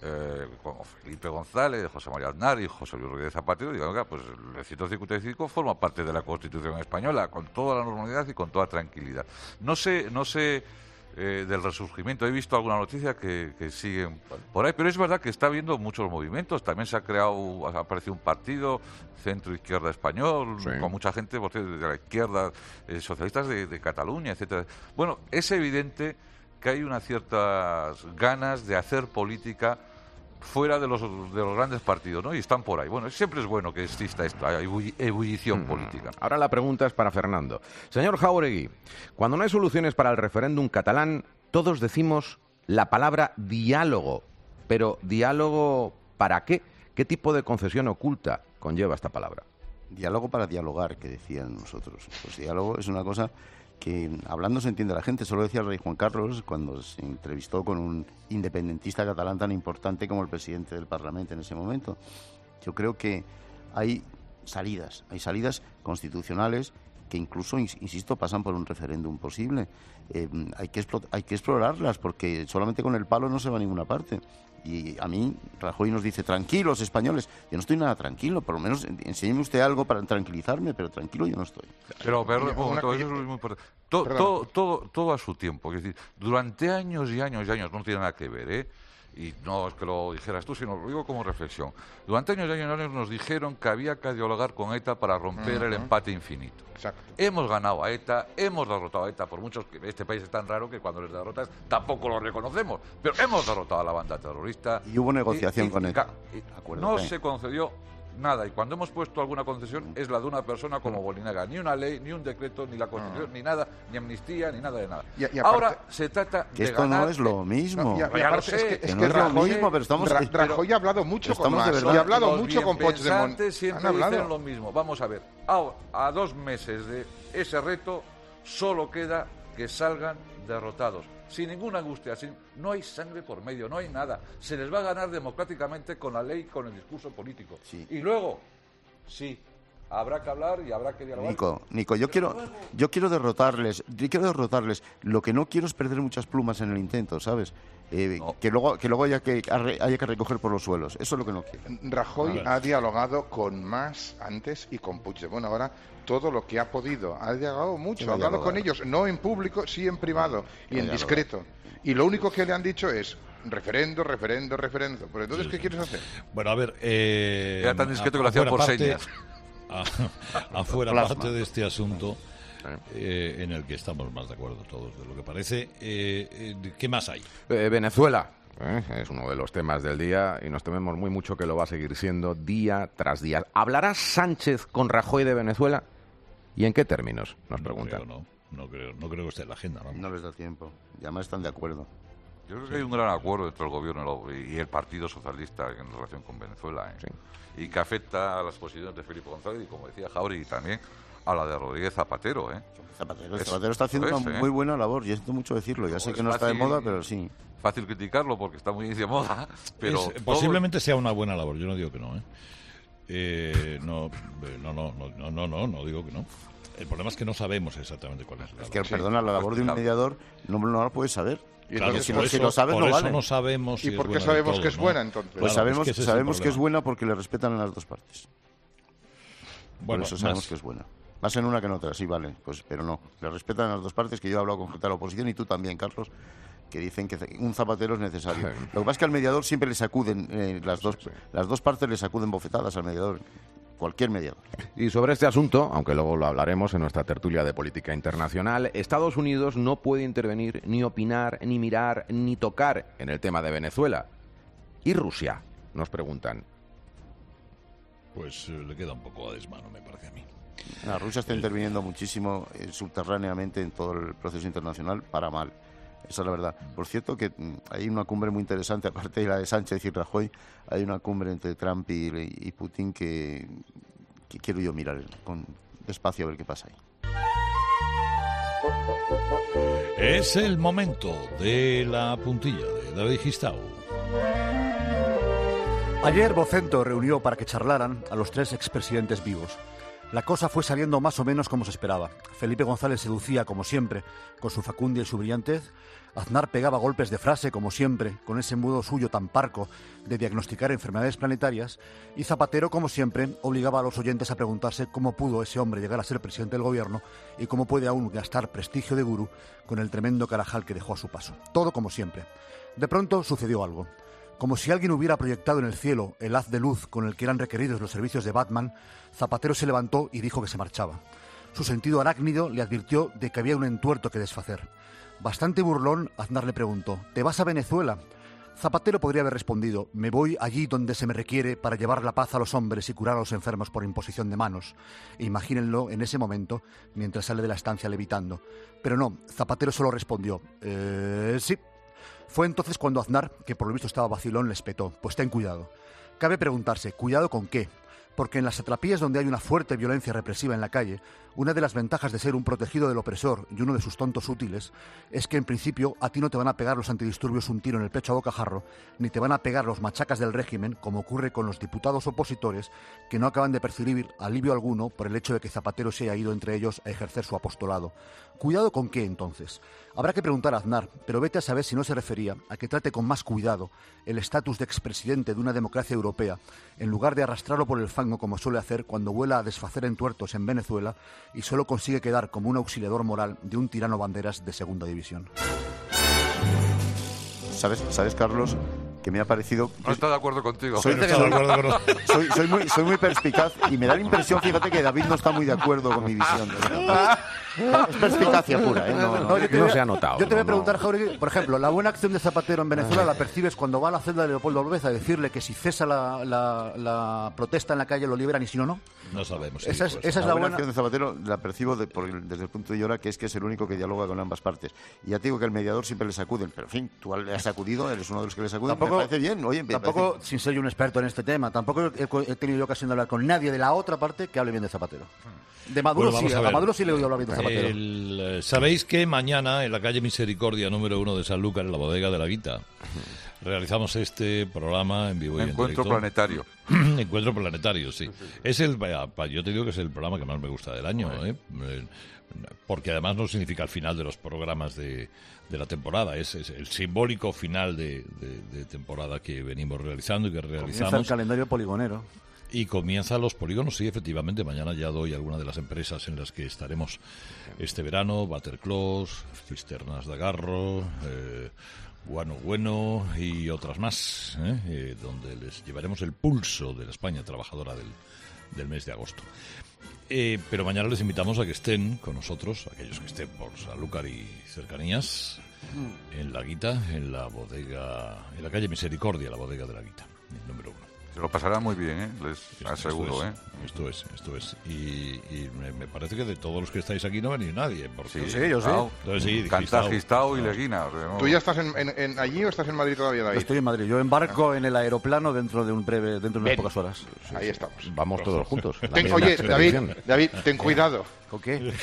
eh, como Felipe González, José María Aznar y José Luis Rodríguez Zapatero, digan, oiga, pues el ciento cincuenta y cinco forma parte de la Constitución española, con toda la normalidad y con toda tranquilidad. No sé, no sé eh, del resurgimiento, he visto alguna noticia que, que siguen por ahí, pero es verdad que está habiendo muchos movimientos, también se ha creado, ha aparecido un partido, centro-izquierda español, sí, con mucha gente por cierto, de la izquierda, eh, socialistas de, de Cataluña, etcétera. Bueno, es evidente que hay unas ciertas ganas de hacer política fuera de los, de los grandes partidos, ¿no? Y están por ahí. Bueno, siempre es bueno que exista esto, hay ebullición mm. política. Ahora la pregunta es para Fernando. Señor Jáuregui, cuando no hay soluciones para el referéndum catalán, todos decimos la palabra diálogo. Pero, ¿diálogo para qué? ¿Qué tipo de concesión oculta conlleva esta palabra? Diálogo para dialogar, que decían nosotros. Pues diálogo es una cosa que hablando se entiende la gente. Solo decía el rey Juan Carlos cuando se entrevistó con un independentista catalán tan importante como el presidente del Parlamento en ese momento. Yo creo que hay salidas, hay salidas constitucionales que incluso, insisto, pasan por un referéndum posible. Eh, hay que explo- hay que explorarlas porque solamente con el palo no se va a ninguna parte. Y a mí, Rajoy nos dice, tranquilos, españoles. Yo no estoy nada tranquilo, por lo menos enséñeme usted algo para tranquilizarme, pero tranquilo yo no estoy. Pero, pero un momento, eso es muy importante. Todo, todo, todo, todo a su tiempo. Es decir, durante años y años y años, no tiene nada que ver, ¿eh? Y no es que lo dijeras tú, sino lo digo como reflexión. Durante años y años y años nos dijeron que había que dialogar con ETA para romper uh-huh. el empate infinito. Exacto. Hemos ganado a ETA, hemos derrotado a ETA, por muchos que este país es tan raro que cuando les derrotas tampoco lo reconocemos, pero hemos derrotado a la banda terrorista. Y hubo negociación y, y, con ETA. Y, no se concedió nada, y cuando hemos puesto alguna concesión es la de una persona como Bolinaga. Ni una ley, ni un decreto, ni la Constitución, uh-huh. ni nada, ni amnistía, ni nada de nada. Y, y aparte, ahora se trata que de esto ganar... no es lo mismo. No, y, y aparte, sé, es que, es que, no es Rajoy, lo mismo, pero estamos... Ra- Rajoy ha hablado mucho con Mas, y ha hablado mucho con Puigdemont. Siempre han hablado dicen lo mismo. Vamos a ver, ahora, a dos meses de ese reto, solo queda que salgan derrotados. Sin ninguna angustia, sin, no hay sangre por medio, no hay nada. Se les va a ganar democráticamente con la ley, con el discurso político. Sí. Y luego... Sí, habrá que hablar y habrá que dialogar. Nico, Nico, yo quiero, yo quiero derrotarles, yo quiero derrotarles. Lo que no quiero es perder muchas plumas en el intento, ¿sabes? Eh, no. Que luego, que luego haya que haya que recoger por los suelos. Eso es lo que no quiero. Rajoy ha dialogado con Mas antes y con Puigdemont. Ahora todo lo que ha podido, ha dialogado mucho, ha hablado con ellos, no en público, sí en privado y en discreto. Y lo único que le han dicho es referendo, referendo, referendo. Pues entonces, sí, ¿qué quieres hacer? Bueno, a ver... Eh, Era tan discreto que lo hacían por parte, señas. A, afuera Plasma. parte de este asunto, eh, en el que estamos más de acuerdo todos de lo que parece, eh, ¿qué más hay? Eh, Venezuela. Eh, es uno de los temas del día y nos tememos muy mucho que lo va a seguir siendo día tras día. ¿Hablará Sánchez con Rajoy de Venezuela? ¿Y en qué términos? Nos no preguntan. Creo, no. No creo, no creo que esté en la agenda. ¿no? no les da tiempo. Y además están de acuerdo. Yo creo que hay un gran acuerdo entre el gobierno y el Partido Socialista en relación con Venezuela, ¿eh? Sí. Y que afecta a las posiciones de Felipe González y, como decía Jáuregui, también a la de Rodríguez Zapatero, ¿eh? Zapatero, es, Zapatero está haciendo es, una ¿eh? muy buena labor, y siento mucho decirlo. Ya no, sé que no fácil, está de moda, pero sí. Fácil criticarlo porque está muy de moda, pero... Es, todo... Posiblemente sea una buena labor, yo no digo que no, ¿eh? Eh, no, no, no, no, no, no, no digo que no. El problema es que no sabemos exactamente cuál es la labor. Es que, perdona, la labor de un mediador no, no la puedes saber. Y claro, si, por si eso, lo sabes, por no eso vale. no sabemos si ¿Y por qué es sabemos todo, que es ¿no? buena, entonces? Pues claro, sabemos, es que, sabemos que es buena porque le respetan a las dos partes. Bueno, por eso sabemos más. que es buena. Más en una que en otra, sí, vale. Pues, pero no, le respetan a las dos partes, que yo he hablado con gente de la oposición y tú también, Carlos, que dicen que un Zapatero es necesario. Lo que pasa es que al mediador siempre le sacuden, eh, las, dos, las dos partes le sacuden bofetadas al mediador. Cualquier mediador. Y sobre este asunto, aunque luego lo hablaremos en nuestra tertulia de política internacional, Estados Unidos no puede intervenir, ni opinar, ni mirar, ni tocar en el tema de Venezuela. ¿Y Rusia? Nos preguntan. Pues eh, le queda un poco a desmano, me parece a mí. La Rusia está interviniendo muchísimo eh, subterráneamente en todo el proceso internacional para mal. Esa es la verdad. Por cierto, que mm, hay una cumbre muy interesante, aparte de la de Sánchez y Rajoy, hay una cumbre entre Trump y, y Putin que, que quiero yo mirar con despacio a ver qué pasa ahí. Es el momento de la puntilla de David Gistau. Ayer Vocento reunió para que charlaran a los tres expresidentes vivos. La cosa fue saliendo más o menos como se esperaba. Felipe González seducía, como siempre, con su facundia y su brillantez. Aznar pegaba golpes de frase, como siempre, con ese modo suyo tan parco de diagnosticar enfermedades planetarias. Y Zapatero, como siempre, obligaba a los oyentes a preguntarse cómo pudo ese hombre llegar a ser presidente del gobierno y cómo puede aún gastar prestigio de gurú con el tremendo carajal que dejó a su paso. Todo como siempre. De pronto sucedió algo. Como si alguien hubiera proyectado en el cielo el haz de luz con el que eran requeridos los servicios de Batman, Zapatero se levantó y dijo que se marchaba. Su sentido arácnido le advirtió de que había un entuerto que desfacer. Bastante burlón, Aznar le preguntó: ¿te vas a Venezuela? Zapatero podría haber respondido: me voy allí donde se me requiere para llevar la paz a los hombres y curar a los enfermos por imposición de manos. Imagínenlo en ese momento, mientras sale de la estancia levitando. Pero no, Zapatero solo respondió: eh, sí. Fue entonces cuando Aznar, que por lo visto estaba vacilón, le espetó: pues ten cuidado. Cabe preguntarse, ¿cuidado con qué? Porque en las satrapías donde hay una fuerte violencia represiva en la calle, una de las ventajas de ser un protegido del opresor y uno de sus tontos útiles es que en principio a ti no te van a pegar los antidisturbios un tiro en el pecho a bocajarro, ni te van a pegar los machacas del régimen, como ocurre con los diputados opositores que no acaban de percibir alivio alguno por el hecho de que Zapatero se haya ido entre ellos a ejercer su apostolado. ¿Cuidado con qué, entonces? Habrá que preguntar a Aznar, pero vete a saber si no se refería a que trate con más cuidado el estatus de expresidente de una democracia europea, en lugar de arrastrarlo por el fango como suele hacer cuando vuela a desfacer entuertos en Venezuela y solo consigue quedar como un auxiliador moral de un tirano banderas de segunda división. ¿Sabes, ¿Sabes, Carlos? Que me ha parecido... No está de acuerdo contigo. Soy, no está de acuerdo con... soy, soy, muy, soy muy perspicaz y me da la impresión, fíjate, que David no está muy de acuerdo con mi visión. Es perspicacia pura, ¿eh? No, no, no, yo te no voy, se ha notado. Yo te voy a no, preguntar, no. Jauregui, por ejemplo, la buena acción de Zapatero en Venezuela la percibes cuando va a la celda de Leopoldo Alves a decirle que si cesa la, la, la protesta en la calle lo liberan y si no, no. No sabemos. Sí, esa es, pues. esa es la, la buena buena acción de Zapatero la percibo de, por el, desde el punto de llora, que es que es el único que dialoga con ambas partes. Y ya te digo que el mediador siempre le sacuden, pero en fin, tú le has sacudido, eres uno de los que le sacuden. Tampoco, me parece bien, oye, me tampoco, parece... sin ser yo un experto en este tema, tampoco he, he tenido yo ocasión de hablar con nadie de la otra parte que hable bien de Zapatero. De Maduro Bueno, sí, a, a Maduro sí le he oído hablar bien de Zapatero. El, eh, Sabéis que mañana en la calle Misericordia número uno de Sanlúcar, en la bodega de la Guita, realizamos este programa en vivo y en Encuentro directo. planetario. Encuentro planetario, sí. Es el, yo te digo que es el programa que más me gusta del año, ¿eh? Porque además no significa el final de los programas de, de la temporada, es, es el simbólico final de, de, de temporada que venimos realizando y que realizamos. Comienza el calendario poligonero. Y comienzan los polígonos, sí, efectivamente. Mañana ya doy algunas de las empresas en las que estaremos este verano: Waterclaws, Cisternas de Agarro, eh, Guano Bueno y otras más, ¿eh? Eh, donde les llevaremos el pulso de la España trabajadora del, del mes de agosto. Eh, pero mañana les invitamos a que estén con nosotros, aquellos que estén por Sanlúcar y cercanías, en La Guita, en la bodega, en la calle Misericordia, la bodega de La Guita, el número uno. Se lo pasará muy bien, ¿eh? Les Esto, aseguro, esto es, ¿eh? Esto es, esto es. Y, y me, me parece que de todos los que estáis aquí no va a venir nadie. Porque... Sí, sí, yo sí. Entonces, sí, Cantá, Gistao y Leguina. O sea, no... ¿Tú ya estás en, en, en allí o estás en Madrid todavía, David? Yo estoy en Madrid. Yo embarco en el aeroplano dentro de un breve, dentro de unas Ven. pocas horas. Sí, ahí estamos. Vamos Los todos dos. juntos. Ten, oye, David, David, ten cuidado. ¿Con qué?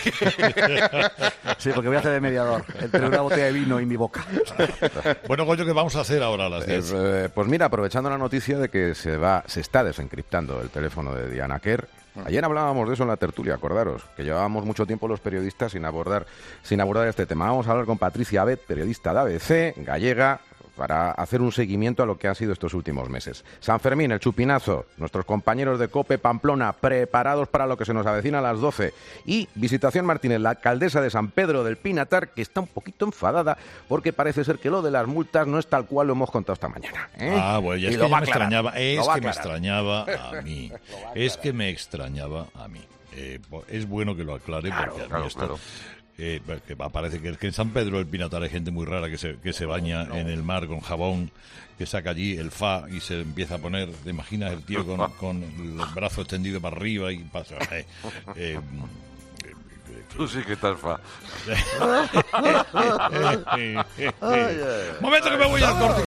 Sí, porque voy a hacer de mediador entre una botella de vino y mi boca. Bueno, Goyo, ¿qué vamos a hacer ahora a las diez? Eh, pues mira, aprovechando la noticia de que se va, se está desencriptando el teléfono de Diana Kerr. Ayer hablábamos de eso en la tertulia, acordaros, que llevábamos mucho tiempo los periodistas sin abordar, sin abordar este tema. Vamos a hablar con Patricia Abet, periodista de A B C, gallega, para hacer un seguimiento a lo que han sido estos últimos meses. San Fermín, el chupinazo, nuestros compañeros de COPE Pamplona, preparados para lo que se nos avecina a las doce. Y Visitación Martínez, la alcaldesa de San Pedro del Pinatar, que está un poquito enfadada porque parece ser que lo de las multas no es tal cual lo hemos contado esta mañana, ¿eh? Ah, bueno, ya Y es lo que va ya me a aclarar, extrañaba, es lo va a que me aclarar. extrañaba a mí. Es que me extrañaba a mí. Eh, es bueno que lo aclare Claro, porque a mí claro, esto... claro. Eh, que parece que, que en San Pedro del Pinatar hay gente muy rara que se, que se baña en el mar con jabón, que saca allí el fa y se empieza a poner, ¿te imaginas el tío con, con los brazos extendidos para arriba y pasa? Eh, eh, Tú sí que estás fa. Momento que me voy al corte.